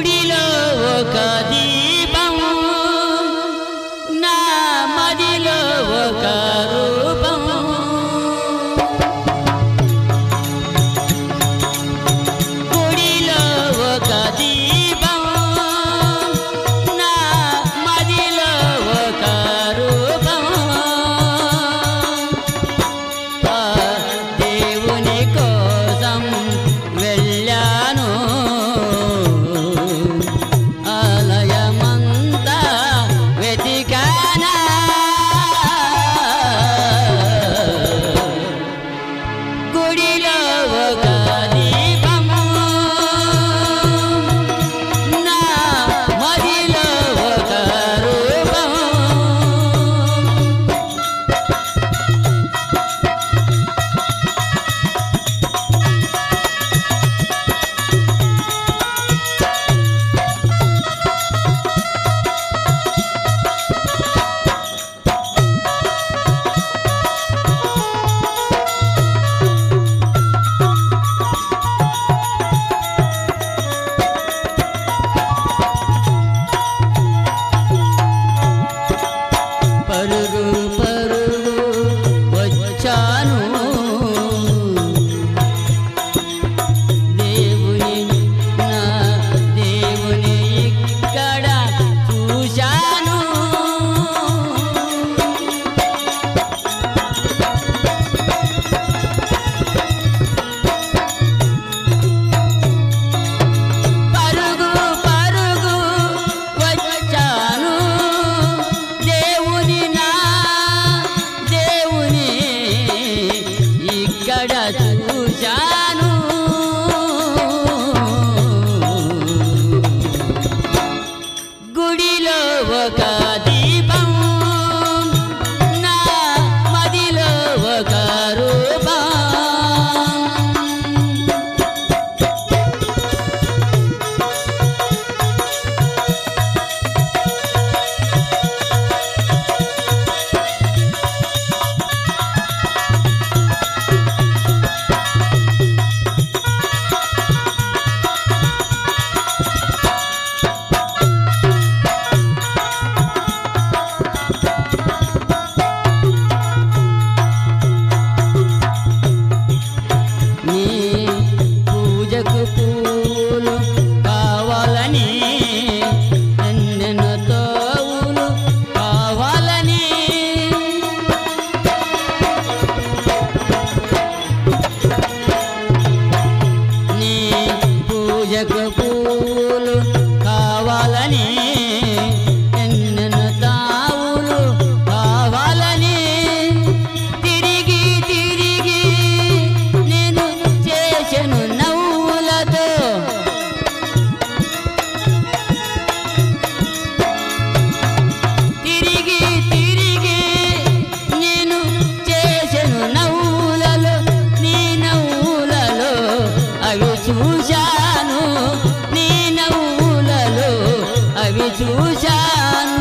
గుడిలో ఒక దీపం నా మదిలో ఒక రూపం గుడిలో ఒక దీపం నా మదిలో ఒక రూపం దేవుని కోసం వెళ్ళాను ఆలయమంతా వెతికానా గుడిలో ఒక దీపం నా మదిలో ఒక రూపం పరుగు పరుగు వచ్చాను దేవుని నా దేవుని ఇక్కడ చూశాను పరుగు పరుగు వచ్చాను దేవుని నా దేవుని ఇక్కడ చూశాను గుడిలో ఒక దీపం నా మదిలో ఒక రూపం నీ పూజకు పూలు కావాలని ఎన్నెన్నో తోవులు కావాలని నీ పూజకు పూలు కావాలని ఎన్నెన్నో తావులు కావాలని తిరిగి తిరిగి నేను చేసెను నవ్వులతో తిరిగి తిరిగి నేను చేసెను నవ్వులలో నీ నవ్వులలో అవి చూశాను నీ నవ్వులలో అవి చూశాను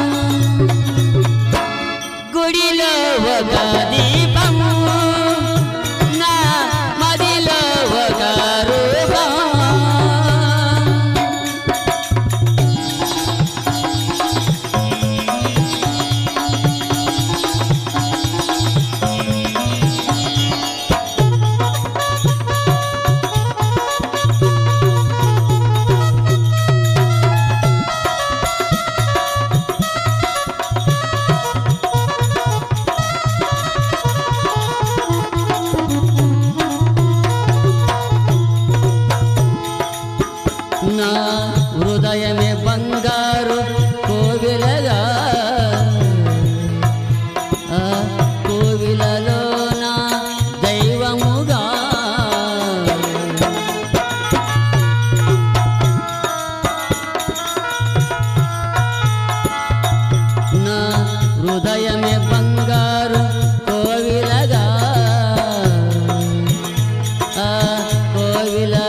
గుడిలో ఒక దీపము నా మదిలో ఒక రూపం నా హృదయమే బంగారు కోవిలగా ఆ కోవిలలో నా దైవముగా నా హృదయమే బంగారు కోవిలగా ఆ కోవిల